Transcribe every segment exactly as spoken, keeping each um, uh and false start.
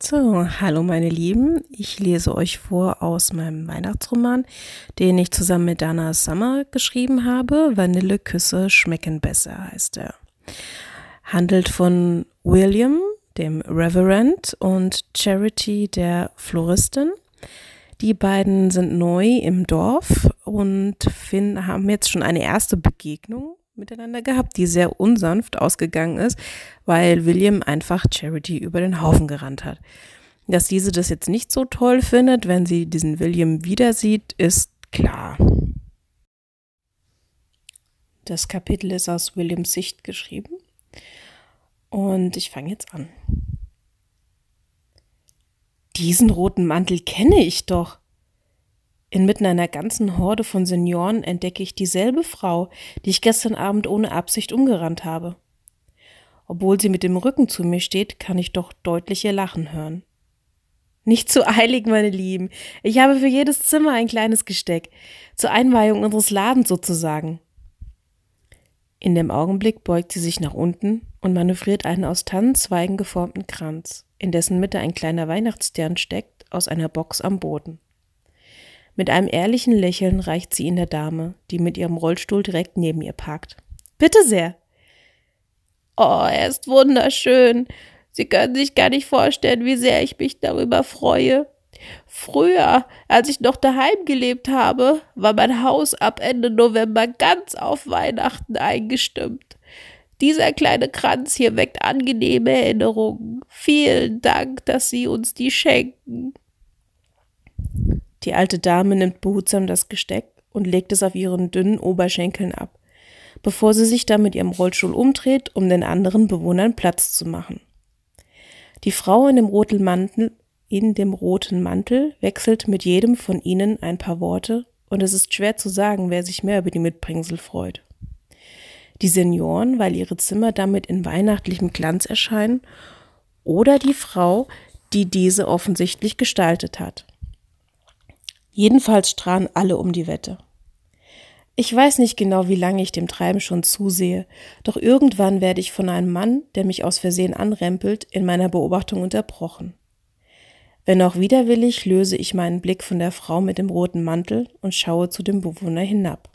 So, hallo meine Lieben, ich lese euch vor aus meinem Weihnachtsroman, den ich zusammen mit Dana Summer geschrieben habe. Vanilleküsse schmecken besser heißt er. Handelt von William, dem Reverend, und Charity, der Floristin. Die beiden sind neu im Dorf und finden, haben jetzt schon eine erste Begegnung miteinander gehabt, die sehr unsanft ausgegangen ist, weil William einfach Charity über den Haufen gerannt hat. Dass diese das jetzt nicht so toll findet, wenn sie diesen William wieder sieht, ist klar. Das Kapitel ist aus Williams Sicht geschrieben und ich fange jetzt an. Diesen roten Mantel kenne ich doch. Inmitten einer ganzen Horde von Senioren entdecke ich dieselbe Frau, die ich gestern Abend ohne Absicht umgerannt habe. Obwohl sie mit dem Rücken zu mir steht, kann ich doch deutlich ihr Lachen hören. Nicht zu eilig, meine Lieben. Ich habe für jedes Zimmer ein kleines Gesteck. Zur Einweihung unseres Ladens sozusagen. In dem Augenblick beugt sie sich nach unten und manövriert einen aus Tannenzweigen geformten Kranz, in dessen Mitte ein kleiner Weihnachtsstern steckt, aus einer Box am Boden. Mit einem ehrlichen Lächeln reicht sie ihn der Dame, die mit ihrem Rollstuhl direkt neben ihr parkt. »Bitte sehr!« »Oh, er ist wunderschön. Sie können sich gar nicht vorstellen, wie sehr ich mich darüber freue. Früher, als ich noch daheim gelebt habe, war mein Haus ab Ende November ganz auf Weihnachten eingestimmt. Dieser kleine Kranz hier weckt angenehme Erinnerungen. Vielen Dank, dass Sie uns die schenken.« Die alte Dame nimmt behutsam das Gesteck und legt es auf ihren dünnen Oberschenkeln ab, bevor sie sich dann mit ihrem Rollstuhl umdreht, um den anderen Bewohnern Platz zu machen. Die Frau in dem roten Mantel, in dem roten Mantel wechselt mit jedem von ihnen ein paar Worte und es ist schwer zu sagen, wer sich mehr über die Mitbringsel freut. Die Senioren, weil ihre Zimmer damit in weihnachtlichem Glanz erscheinen, oder die Frau, die diese offensichtlich gestaltet hat. Jedenfalls strahlen alle um die Wette. Ich weiß nicht genau, wie lange ich dem Treiben schon zusehe, doch irgendwann werde ich von einem Mann, der mich aus Versehen anrempelt, in meiner Beobachtung unterbrochen. Wenn auch widerwillig, löse ich meinen Blick von der Frau mit dem roten Mantel und schaue zu dem Bewohner hinab.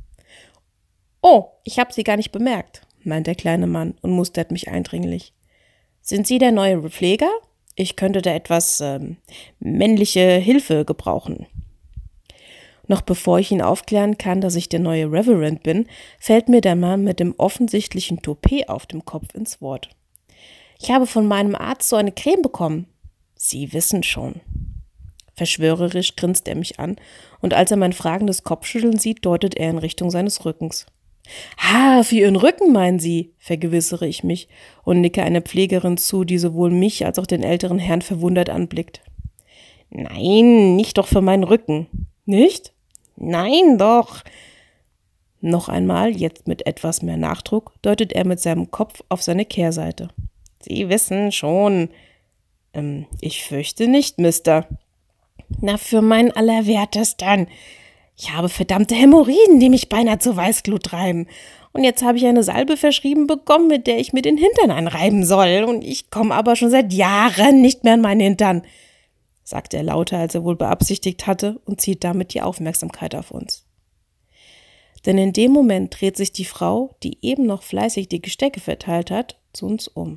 »Oh, ich habe Sie gar nicht bemerkt«, meint der kleine Mann und mustert mich eindringlich. »Sind Sie der neue Pfleger? Ich könnte da etwas ähm, männliche Hilfe gebrauchen.« Noch bevor ich ihn aufklären kann, dass ich der neue Reverend bin, fällt mir der Mann mit dem offensichtlichen Toupet auf dem Kopf ins Wort. »Ich habe von meinem Arzt so eine Creme bekommen.« »Sie wissen schon.« Verschwörerisch grinst er mich an und als er mein fragendes Kopfschütteln sieht, deutet er in Richtung seines Rückens. »Ah, für Ihren Rücken, meinen Sie?«, vergewissere ich mich und nicke einer Pflegerin zu, die sowohl mich als auch den älteren Herrn verwundert anblickt. »Nein, nicht doch für meinen Rücken.« »Nicht?« »Nein, doch!« Noch einmal, jetzt mit etwas mehr Nachdruck, deutet er mit seinem Kopf auf seine Kehrseite. »Sie wissen schon.« »Ähm, ich fürchte nicht, Mister.« »Na, für meinen Allerwertesten. Ich habe verdammte Hämorrhoiden, die mich beinahe zur Weißglut treiben. Und jetzt habe ich eine Salbe verschrieben bekommen, mit der ich mir den Hintern einreiben soll. Und ich komme aber schon seit Jahren nicht mehr an meinen Hintern«, sagte er lauter, als er wohl beabsichtigt hatte, und zieht damit die Aufmerksamkeit auf uns. Denn in dem Moment dreht sich die Frau, die eben noch fleißig die Gestecke verteilt hat, zu uns um.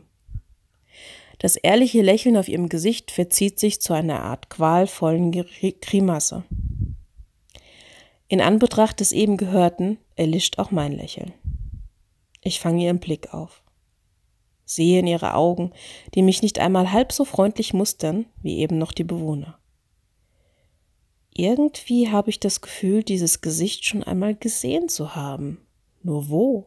Das ehrliche Lächeln auf ihrem Gesicht verzieht sich zu einer Art qualvollen Grimasse. In Anbetracht des eben Gehörten erlischt auch mein Lächeln. Ich fange ihren Blick auf. Sehe in ihre Augen, die mich nicht einmal halb so freundlich mustern, wie eben noch die Bewohner. Irgendwie habe ich das Gefühl, dieses Gesicht schon einmal gesehen zu haben. Nur wo?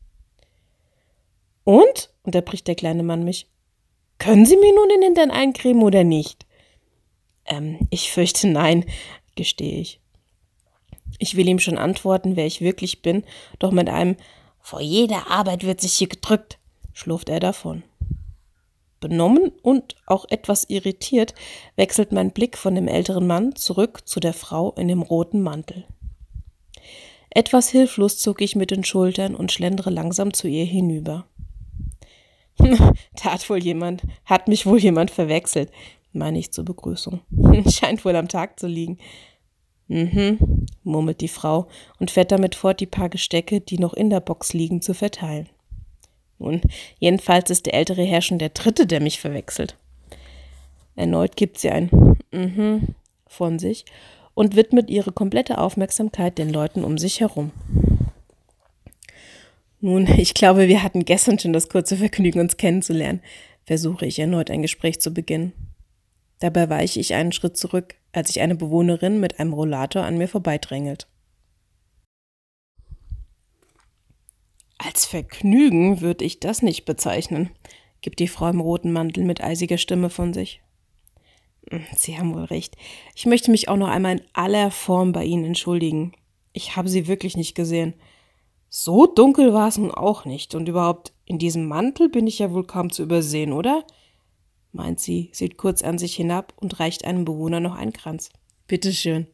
»Und?«, unterbricht der kleine Mann mich. »Können Sie mir nun den Hintern eincremen oder nicht?« »Ähm, ich fürchte nein«, gestehe ich. Ich will ihm schon antworten, wer ich wirklich bin, doch mit einem »Vor jeder Arbeit wird sich hier gedrückt«, schlurft er davon. Benommen und auch etwas irritiert wechselt mein Blick von dem älteren Mann zurück zu der Frau in dem roten Mantel. Etwas hilflos zucke ich mit den Schultern und schlendere langsam zu ihr hinüber. Da hat wohl jemand, hat mich wohl jemand verwechselt, meine ich zur Begrüßung. Scheint wohl am Tag zu liegen. Mhm, murmelt die Frau und fährt damit fort, die paar Gestecke, die noch in der Box liegen, zu verteilen. Nun, jedenfalls ist der ältere Herr schon der Dritte, der mich verwechselt. Erneut gibt sie ein Mhm von sich und widmet ihre komplette Aufmerksamkeit den Leuten um sich herum. Nun, ich glaube, wir hatten gestern schon das kurze Vergnügen, uns kennenzulernen, versuche ich erneut ein Gespräch zu beginnen. Dabei weiche ich einen Schritt zurück, als sich eine Bewohnerin mit einem Rollator an mir vorbeidrängelt. Als Vergnügen würde ich das nicht bezeichnen, gibt die Frau im roten Mantel mit eisiger Stimme von sich. Sie haben wohl recht. Ich möchte mich auch noch einmal in aller Form bei Ihnen entschuldigen. Ich habe Sie wirklich nicht gesehen. So dunkel war es nun auch nicht. Und überhaupt, in diesem Mantel bin ich ja wohl kaum zu übersehen, oder? Meint sie, sieht kurz an sich hinab und reicht einem Bewohner noch einen Kranz. Bitteschön.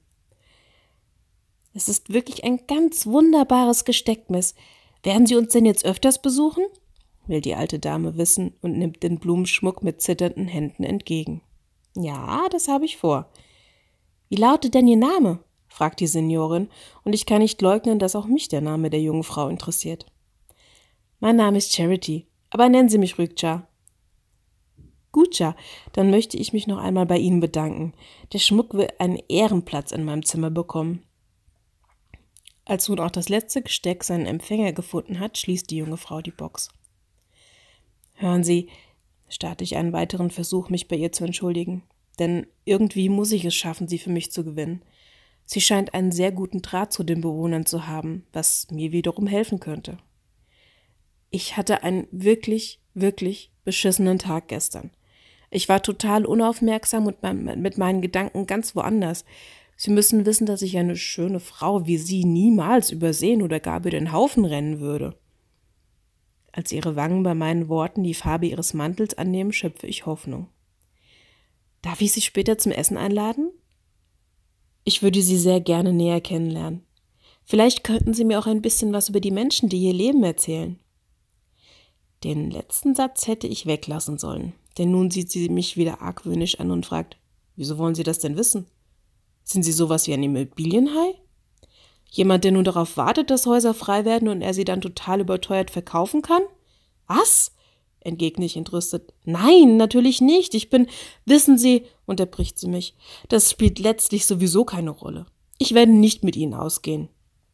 Es ist wirklich ein ganz wunderbares Gesteck, Miss. Werden Sie uns denn jetzt öfters besuchen? Will die alte Dame wissen und nimmt den Blumenschmuck mit zitternden Händen entgegen. Ja, das habe ich vor. Wie lautet denn Ihr Name? Fragt die Seniorin, und ich kann nicht leugnen, dass auch mich der Name der jungen Frau interessiert. Mein Name ist Charity, aber nennen Sie mich Rügca. Gut, ja, dann möchte ich mich noch einmal bei Ihnen bedanken. Der Schmuck wird einen Ehrenplatz in meinem Zimmer bekommen. Als nun auch das letzte Gesteck seinen Empfänger gefunden hat, schließt die junge Frau die Box. Hören Sie, starte ich einen weiteren Versuch, mich bei ihr zu entschuldigen, denn irgendwie muss ich es schaffen, sie für mich zu gewinnen. Sie scheint einen sehr guten Draht zu den Bewohnern zu haben, was mir wiederum helfen könnte. Ich hatte einen wirklich, wirklich beschissenen Tag gestern. Ich war total unaufmerksam und mit meinen Gedanken ganz woanders. Sie müssen wissen, dass ich eine schöne Frau wie Sie niemals übersehen oder gar über den Haufen rennen würde. Als ihre Wangen bei meinen Worten die Farbe ihres Mantels annehmen, schöpfe ich Hoffnung. Darf ich Sie später zum Essen einladen? Ich würde Sie sehr gerne näher kennenlernen. Vielleicht könnten Sie mir auch ein bisschen was über die Menschen, die hier leben, erzählen. Den letzten Satz hätte ich weglassen sollen, denn nun sieht sie mich wieder argwöhnisch an und fragt, wieso wollen Sie das denn wissen? Sind Sie sowas wie ein Immobilienhai? Jemand, der nun darauf wartet, dass Häuser frei werden und er sie dann total überteuert verkaufen kann? Was? Entgegne ich entrüstet. Nein, natürlich nicht. Ich bin, wissen Sie, unterbricht sie mich, das spielt letztlich sowieso keine Rolle. Ich werde nicht mit Ihnen ausgehen.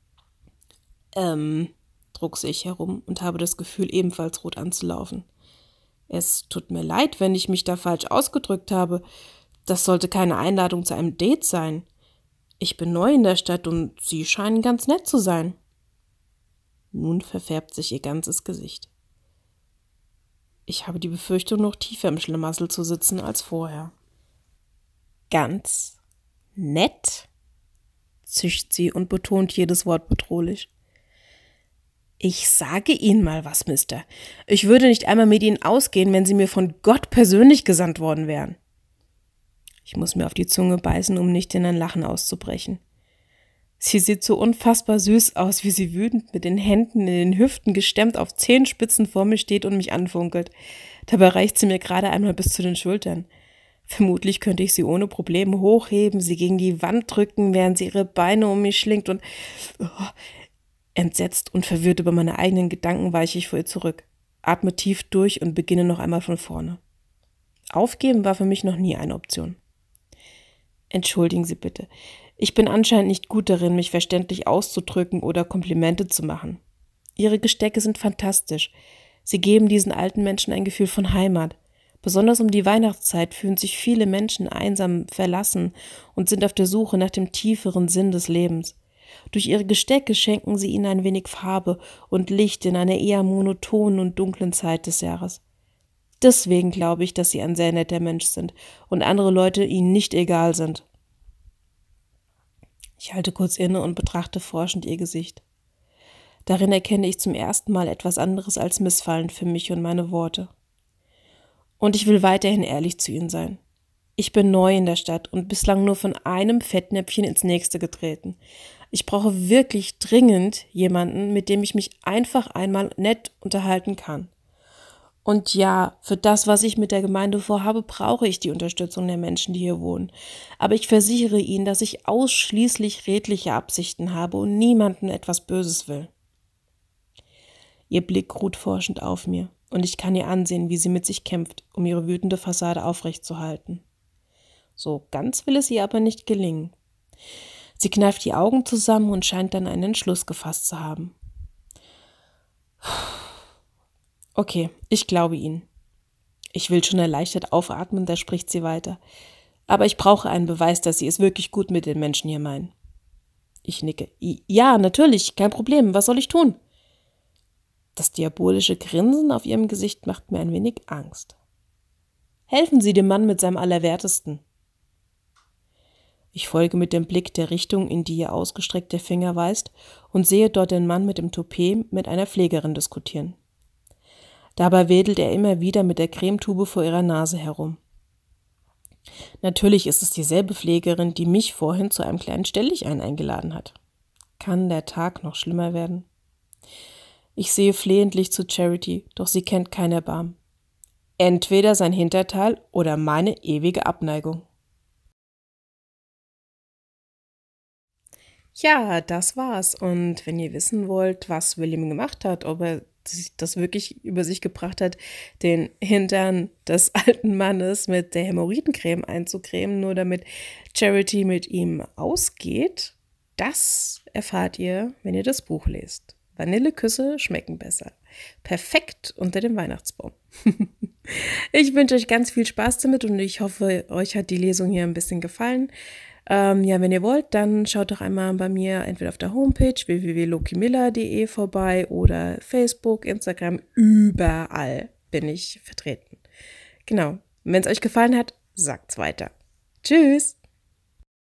Ähm, druckse ich herum und habe das Gefühl, ebenfalls rot anzulaufen. Es tut mir leid, wenn ich mich da falsch ausgedrückt habe. Das sollte keine Einladung zu einem Date sein. Ich bin neu in der Stadt und Sie scheinen ganz nett zu sein. Nun verfärbt sich ihr ganzes Gesicht. Ich habe die Befürchtung, noch tiefer im Schlamassel zu sitzen als vorher. Ganz nett? Zischt sie und betont jedes Wort bedrohlich. Ich sage Ihnen mal was, Mister. Ich würde nicht einmal mit Ihnen ausgehen, wenn Sie mir von Gott persönlich gesandt worden wären. Ich muss mir auf die Zunge beißen, um nicht in ein Lachen auszubrechen. Sie sieht so unfassbar süß aus, wie sie wütend mit den Händen in den Hüften gestemmt auf Zehenspitzen vor mir steht und mich anfunkelt. Dabei reicht sie mir gerade einmal bis zu den Schultern. Vermutlich könnte ich sie ohne Probleme hochheben, sie gegen die Wand drücken, während sie ihre Beine um mich schlingt und... Oh, entsetzt und verwirrt über meine eigenen Gedanken weiche ich vor ihr zurück, atme tief durch und beginne noch einmal von vorne. Aufgeben war für mich noch nie eine Option. Entschuldigen Sie bitte. Ich bin anscheinend nicht gut darin, mich verständlich auszudrücken oder Komplimente zu machen. Ihre Gestecke sind fantastisch. Sie geben diesen alten Menschen ein Gefühl von Heimat. Besonders um die Weihnachtszeit fühlen sich viele Menschen einsam, verlassen und sind auf der Suche nach dem tieferen Sinn des Lebens. Durch ihre Gestecke schenken sie ihnen ein wenig Farbe und Licht in einer eher monotonen und dunklen Zeit des Jahres. Deswegen glaube ich, dass sie ein sehr netter Mensch sind und andere Leute ihnen nicht egal sind. Ich halte kurz inne und betrachte forschend ihr Gesicht. Darin erkenne ich zum ersten Mal etwas anderes als Missfallen für mich und meine Worte. Und ich will weiterhin ehrlich zu Ihnen sein. Ich bin neu in der Stadt und bislang nur von einem Fettnäpfchen ins nächste getreten. Ich brauche wirklich dringend jemanden, mit dem ich mich einfach einmal nett unterhalten kann. Und ja, für das, was ich mit der Gemeinde vorhabe, brauche ich die Unterstützung der Menschen, die hier wohnen. Aber ich versichere Ihnen, dass ich ausschließlich redliche Absichten habe und niemandem etwas Böses will. Ihr Blick ruht forschend auf mir, und ich kann ihr ansehen, wie sie mit sich kämpft, um ihre wütende Fassade aufrechtzuerhalten. So ganz will es ihr aber nicht gelingen. Sie kneift die Augen zusammen und scheint dann einen Entschluss gefasst zu haben. Okay, ich glaube Ihnen. Ich will schon erleichtert aufatmen, da spricht sie weiter. Aber ich brauche einen Beweis, dass Sie es wirklich gut mit den Menschen hier meinen. Ich nicke. Ja, natürlich, kein Problem. Was soll ich tun? Das diabolische Grinsen auf ihrem Gesicht macht mir ein wenig Angst. Helfen Sie dem Mann mit seinem Allerwertesten. Ich folge mit dem Blick der Richtung, in die ihr ausgestreckter Finger weist, und sehe dort den Mann mit dem Toupet mit einer Pflegerin diskutieren. Dabei wedelt er immer wieder mit der Cremetube vor ihrer Nase herum. Natürlich ist es dieselbe Pflegerin, die mich vorhin zu einem kleinen Stelldichein eingeladen hat. Kann der Tag noch schlimmer werden? Ich sehe flehentlich zu Charity, doch sie kennt kein Erbarmen. Entweder sein Hinterteil oder meine ewige Abneigung. Ja, das war's. Und wenn ihr wissen wollt, was William gemacht hat, ob er das wirklich über sich gebracht hat, den Hintern des alten Mannes mit der Hämorrhoidencreme einzucremen, nur damit Charity mit ihm ausgeht, das erfahrt ihr, wenn ihr das Buch lest. Vanilleküsse schmecken besser. Perfekt unter dem Weihnachtsbaum. Ich wünsche euch ganz viel Spaß damit und ich hoffe, euch hat die Lesung hier ein bisschen gefallen. Ähm, ja, wenn ihr wollt, dann schaut doch einmal bei mir entweder auf der Homepage w w w punkt lokimiller punkt de vorbei oder Facebook, Instagram, überall bin ich vertreten. Genau, wenn es euch gefallen hat, sagt's weiter. Tschüss!